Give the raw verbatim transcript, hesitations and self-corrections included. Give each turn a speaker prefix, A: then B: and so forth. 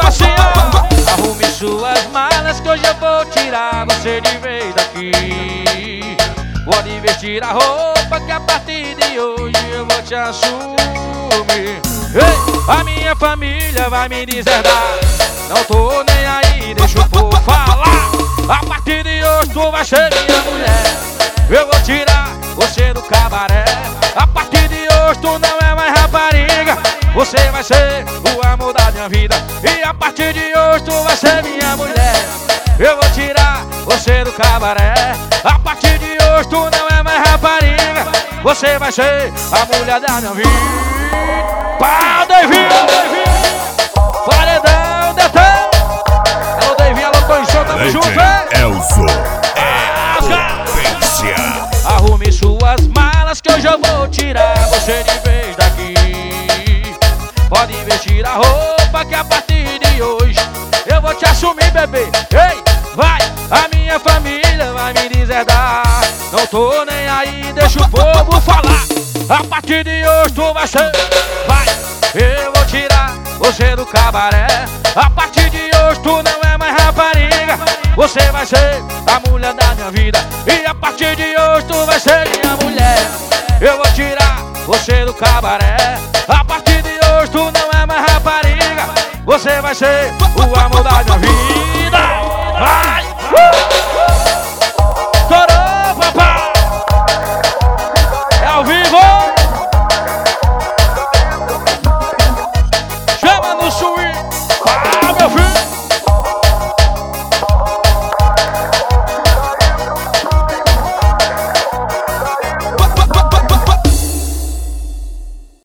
A: assim, ó. Arrume suas malas que hoje eu vou tirar você de vez daqui. Pode vestir a roupa que a partir de hoje eu vou te assumir. Ei, a minha família vai me deserdar, não tô nem aí, deixa o povo falar. A partir de hoje tu vai ser minha mulher, eu vou tirar você do cabaré. A partir de hoje tu não é mais rapariga, você vai ser o amor da minha vida. E a partir de hoje tu vai ser minha mulher, eu vou tirar você do cabaré. A partir de hoje tu não é mais rapariga, você vai ser a mulher da minha vida. Pau, Davinho! Paredão, Detão! Alô, Davinho, alô, Toinho, tamo junto, hein?
B: Elzo é potência.
A: Arrume suas malas que hoje eu vou tirar você de vez daqui. Pode vestir a roupa que a partir de hoje eu vou te assumir, bebê. Ei, vai, a minha família vai me deserdar, não tô nem aí, deixa o povo falar. A partir de hoje tu vai ser, vai, eu vou tirar você do cabaré. A partir de hoje tu não é mais rapariga, você vai ser a mulher da minha vida. E a partir de hoje tu vai ser minha mulher, eu vou tirar você do cabaré. A partir de hoje tu não é mais rapariga, você vai ser